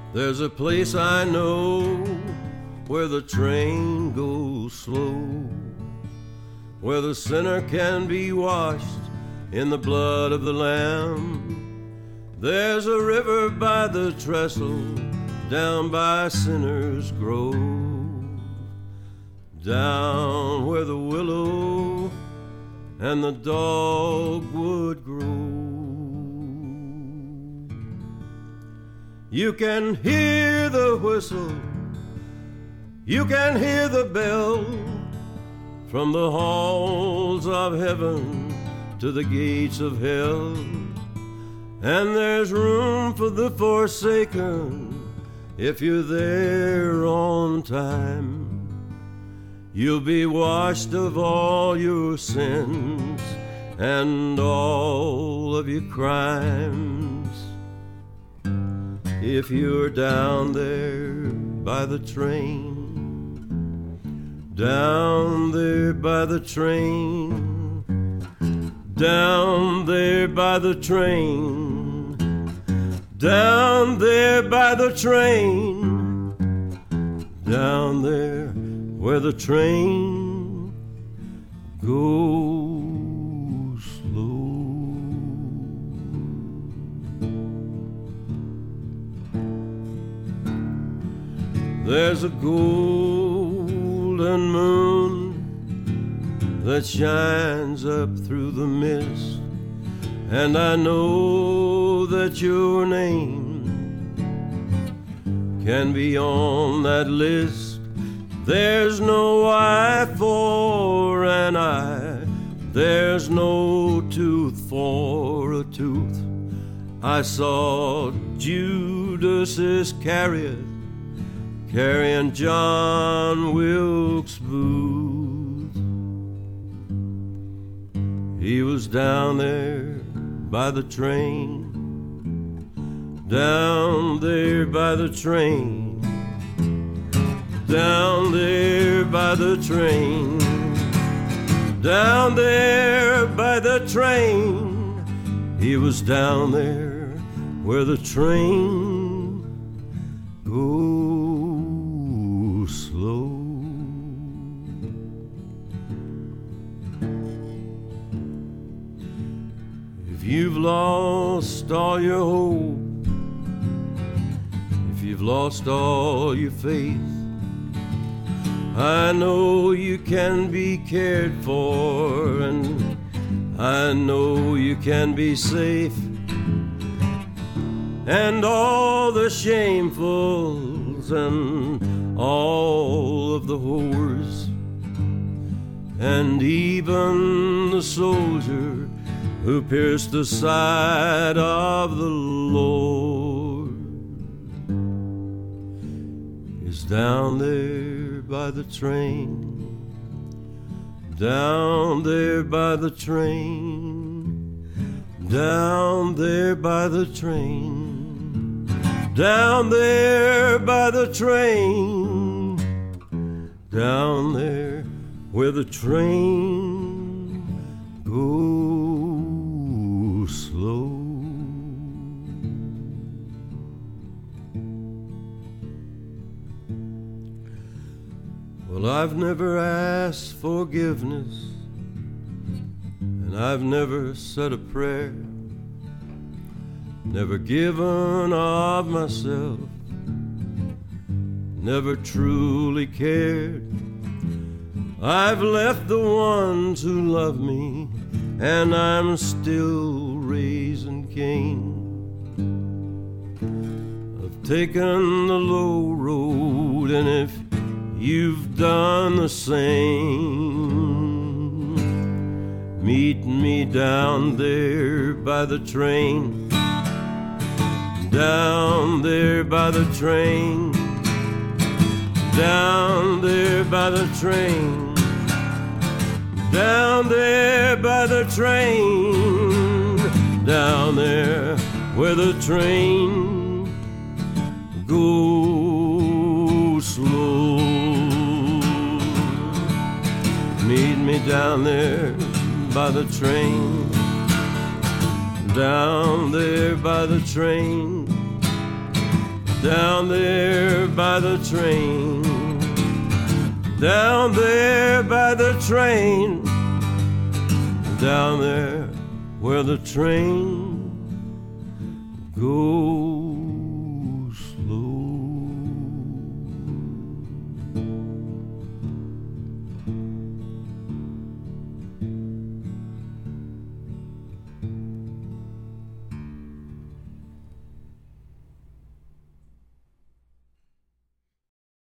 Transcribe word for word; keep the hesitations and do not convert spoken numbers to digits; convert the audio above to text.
There's a place I know where the train goes slow, where the sinner can be washed in the blood of the Lamb. There's a river by the trestle down by Sinner's Grove, down where the willow and the dogwood grow. You can hear the whistle, you can hear the bell, from the halls of heaven to the gates of hell. And there's room for the forsaken if you're there on time. You'll be washed of all your sins and all of your crimes. If you're down there by the train, down there by the train, down there by the train, down there by the train, down there where the train goes slow. There's a golden moon that shines up through the mist, and I know that your name can be on that list. There's no eye for an eye, there's no tooth for a tooth. I saw Judas Iscariot carrying John Wilkes Booth. He was down there by the train, down there by the train, down there by the train, down there by the train. He was down there where the train goes slow. If you've lost all your hope, if you've lost all your faith, I know you can be cared for, and I know you can be safe. And all the shamefuls and all of the whores, and even the soldier who pierced the side of the Lord, is down there by the train, down there by the train, down there by the train, down there by the train, down there where the train goes slow. Well, I've never asked forgiveness, and I've never said a prayer, never given of myself, never truly cared. I've left the ones who love me, and I'm still raising Cain. I've taken the low road, and if you've done the same, meet me down there by the train, down there by the train, down there by the train, down there by the train, down there where the train goes slow. Meet me down there by the train, down there by the train, down there by the train, down there by the train, down there where the train goes.